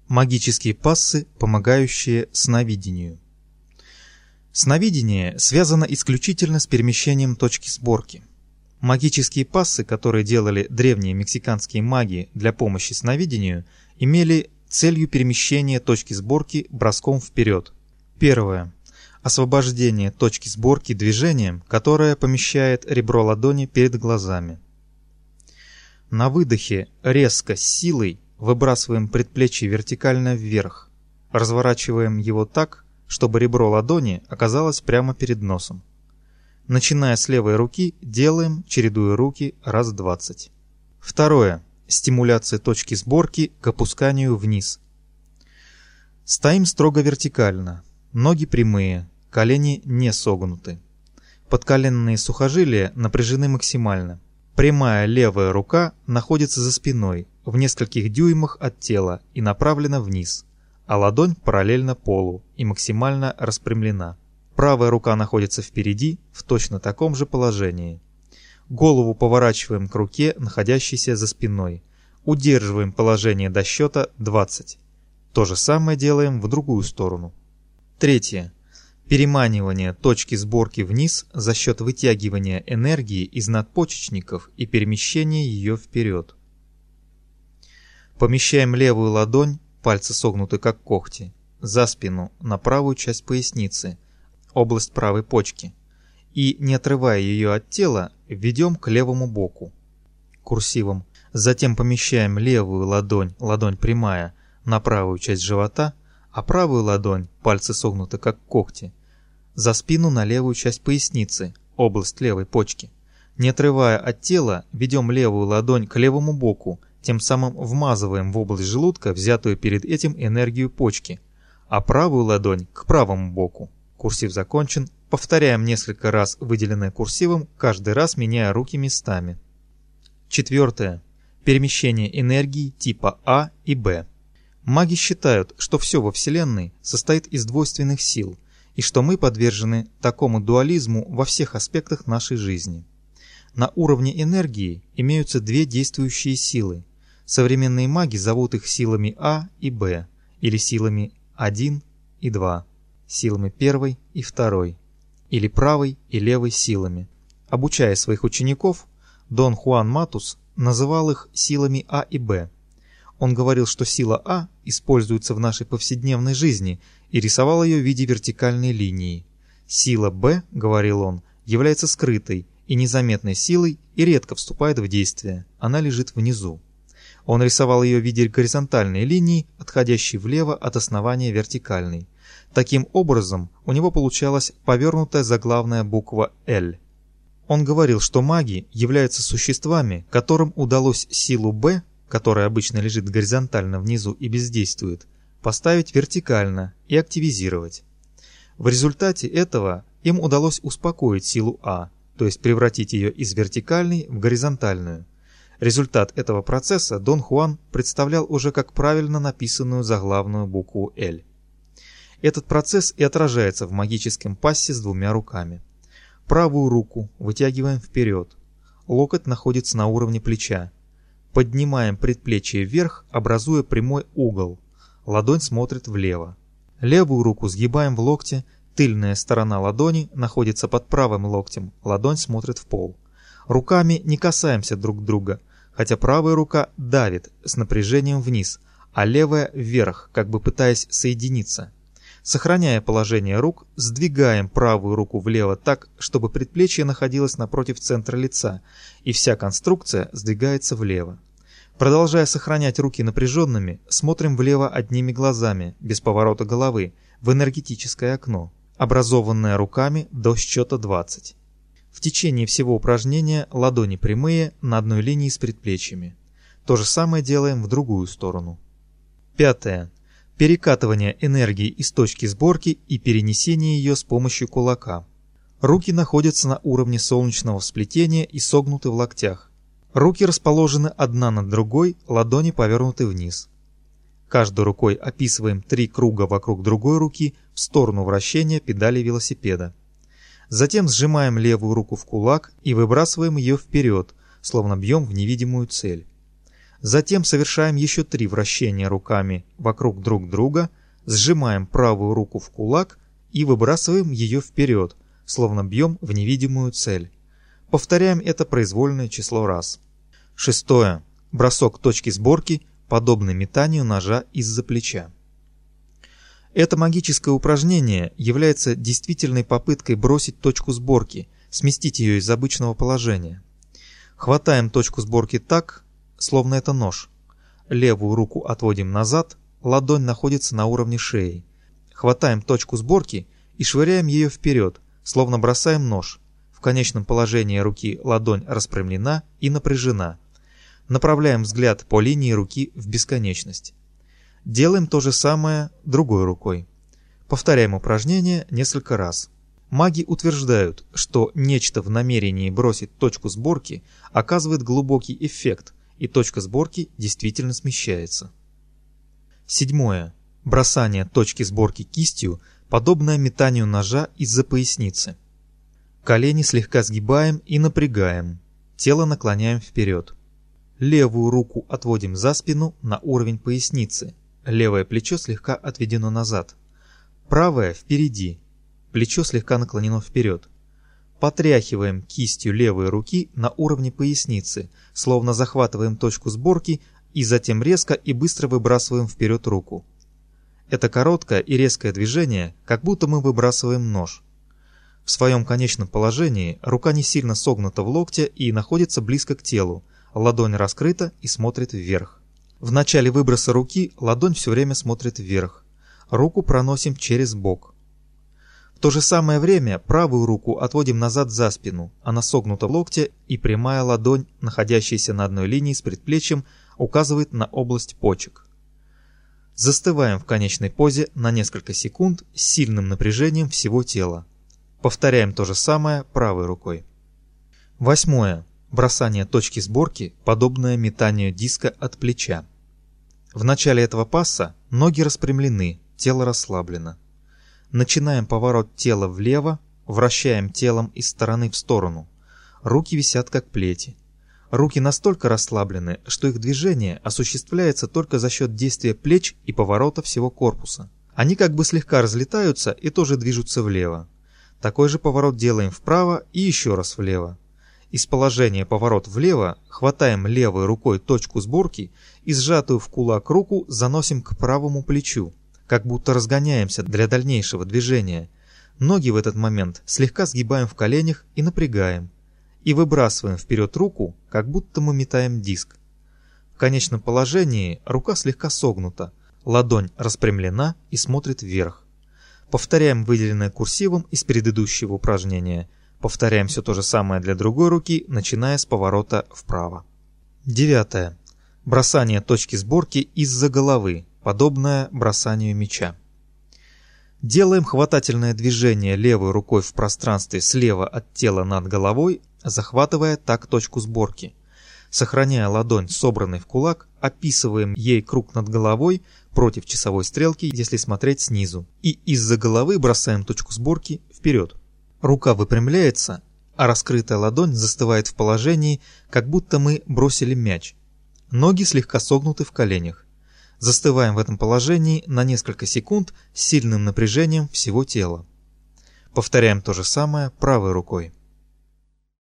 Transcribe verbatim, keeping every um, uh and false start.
Магические пассы, помогающие сновидению. Сновидение связано исключительно с перемещением точки сборки. Магические пассы, которые делали древние мексиканские маги для помощи сновидению, имели целью перемещения точки сборки броском вперед. Первое. Освобождение точки сборки движением, которое помещает ребро ладони перед глазами. На выдохе резко, с силой выбрасываем предплечье вертикально вверх, разворачиваем его так, чтобы ребро ладони оказалось прямо перед носом. Начиная с левой руки, делаем, чередуя руки, раз двадцать. Второе. Стимуляция точки сборки к опусканию вниз. Стоим строго вертикально, ноги прямые, колени не согнуты. Подколенные сухожилия напряжены максимально. Прямая левая рука находится за спиной, в нескольких дюймах от тела и направлена вниз, а ладонь параллельно полу и максимально распрямлена. Правая рука находится впереди в точно таком же положении. Голову поворачиваем к руке, находящейся за спиной. Удерживаем положение до счета двадцать. То же самое делаем в другую сторону. Третье. Переманивание точки сборки вниз за счет вытягивания энергии из надпочечников и перемещения ее вперед. Помещаем левую ладонь, пальцы согнуты как когти, за спину на правую часть поясницы, область правой почки, и, не отрывая ее от тела, введем к левому боку, курсивом. Затем помещаем левую ладонь, ладонь прямая, на правую часть живота, а правую ладонь, пальцы согнуты как когти, за спину на левую часть поясницы, область левой почки. Не отрывая от тела, ведем левую ладонь к левому боку, тем самым вмазываем в область желудка взятую перед этим энергию почки, а правую ладонь к правому боку. Курсив закончен. Повторяем несколько раз выделенное курсивом, каждый раз меняя руки местами. Четвертое. Перемещение энергии типа А и Б. Маги считают, что все во Вселенной состоит из двойственных сил, и что мы подвержены такому дуализму во всех аспектах нашей жизни. На уровне энергии имеются две действующие силы. Современные маги зовут их силами А и Б, или силами один и два, силами первой и второй, или правой и левой силами. Обучая своих учеников, Дон Хуан Матус называл их силами А и Б. Он говорил, что сила А используется в нашей повседневной жизни и рисовал ее в виде вертикальной линии. Сила Б, говорил он, является скрытой и незаметной силой и редко вступает в действие, она лежит внизу. Он рисовал ее в виде горизонтальной линии, отходящей влево от основания вертикальной. Таким образом, у него получалась повернутая заглавная буква «Л». Он говорил, что маги являются существами, которым удалось силу Б, которая обычно лежит горизонтально внизу и бездействует, поставить вертикально и активизировать. В результате этого им удалось успокоить силу А, то есть превратить ее из вертикальной в горизонтальную. Результат этого процесса Дон Хуан представлял уже как правильно написанную заглавную букву «Л». Этот процесс и отражается в магическом пассе с двумя руками. Правую руку вытягиваем вперед. Локоть находится на уровне плеча. Поднимаем предплечье вверх, образуя прямой угол. Ладонь смотрит влево. Левую руку сгибаем в локте. Тыльная сторона ладони находится под правым локтем. Ладонь смотрит в пол. Руками не касаемся друг друга, хотя правая рука давит с напряжением вниз, а левая вверх, как бы пытаясь соединиться. Сохраняя положение рук, сдвигаем правую руку влево так, чтобы предплечье находилось напротив центра лица, и вся конструкция сдвигается влево. Продолжая сохранять руки напряженными, смотрим влево одними глазами, без поворота головы, в энергетическое окно, образованное руками до счета двадцать. В течение всего упражнения ладони прямые на одной линии с предплечьями. То же самое делаем в другую сторону. Пятое. Перекатывание энергии из точки сборки и перенесение ее с помощью кулака. Руки находятся на уровне солнечного сплетения и согнуты в локтях. Руки расположены одна над другой, ладони повернуты вниз. Каждой рукой описываем три круга вокруг другой руки в сторону вращения педали велосипеда. Затем сжимаем левую руку в кулак и выбрасываем ее вперед, словно бьем в невидимую цель. Затем совершаем еще три вращения руками вокруг друг друга, сжимаем правую руку в кулак и выбрасываем ее вперед, словно бьем в невидимую цель. Повторяем это произвольное число раз. Шестое. Бросок точки сборки, подобный метанию ножа из-за плеча. Это магическое упражнение является действительной попыткой бросить точку сборки, сместить ее из обычного положения. Хватаем точку сборки так, словно это нож. Левую руку отводим назад, ладонь находится на уровне шеи. Хватаем точку сборки и швыряем ее вперед, словно бросаем нож. В конечном положении руки ладонь распрямлена и напряжена. Направляем взгляд по линии руки в бесконечность. Делаем то же самое другой рукой. Повторяем упражнение несколько раз. Маги утверждают, что нечто в намерении бросить точку сборки оказывает глубокий эффект, и точка сборки действительно смещается. Седьмое. Бросание точки сборки кистью, подобное метанию ножа из-за поясницы. Колени слегка сгибаем и напрягаем. Тело наклоняем вперед. Левую руку отводим за спину на уровень поясницы. Левое плечо слегка отведено назад. Правое впереди. Плечо слегка наклонено вперед. Потряхиваем кистью левой руки на уровне поясницы, словно захватываем точку сборки и затем резко и быстро выбрасываем вперед руку. Это короткое и резкое движение, как будто мы выбрасываем нож. В своем конечном положении рука не сильно согнута в локте и находится близко к телу, ладонь раскрыта и смотрит вверх. В начале выброса руки ладонь все время смотрит вверх. Руку проносим через бок. В то же самое время правую руку отводим назад за спину, она согнута в локте, и прямая ладонь, находящаяся на одной линии с предплечьем, указывает на область почек. Застываем в конечной позе на несколько секунд с сильным напряжением всего тела. Повторяем то же самое правой рукой. Восьмое. Бросание точки сборки, подобное метанию диска от плеча. В начале этого пасса ноги распрямлены, тело расслаблено. Начинаем поворот тела влево, вращаем телом из стороны в сторону. Руки висят как плети. Руки настолько расслаблены, что их движение осуществляется только за счет действия плеч и поворота всего корпуса. Они как бы слегка разлетаются и тоже движутся влево. Такой же поворот делаем вправо и еще раз влево. Из положения поворот влево хватаем левой рукой точку сборки и сжатую в кулак руку заносим к правому плечу, как будто разгоняемся для дальнейшего движения. Ноги в этот момент слегка сгибаем в коленях и напрягаем, и выбрасываем вперед руку, как будто мы метаем диск. В конечном положении рука слегка согнута, ладонь распрямлена и смотрит вверх. Повторяем выделенное курсивом из предыдущего упражнения. Повторяем все то же самое для другой руки, начиная с поворота вправо. Девятое. Бросание точки сборки из-за головы, подобное бросанию мяча. Делаем хватательное движение левой рукой в пространстве слева от тела над головой, захватывая так точку сборки. Сохраняя ладонь собранной в кулак, описываем ей круг над головой против часовой стрелки, если смотреть снизу, и из-за головы бросаем точку сборки вперед. Рука выпрямляется, а раскрытая ладонь застывает в положении, как будто мы бросили мяч. Ноги слегка согнуты в коленях. Застываем в этом положении на несколько секунд с сильным напряжением всего тела. Повторяем то же самое правой рукой.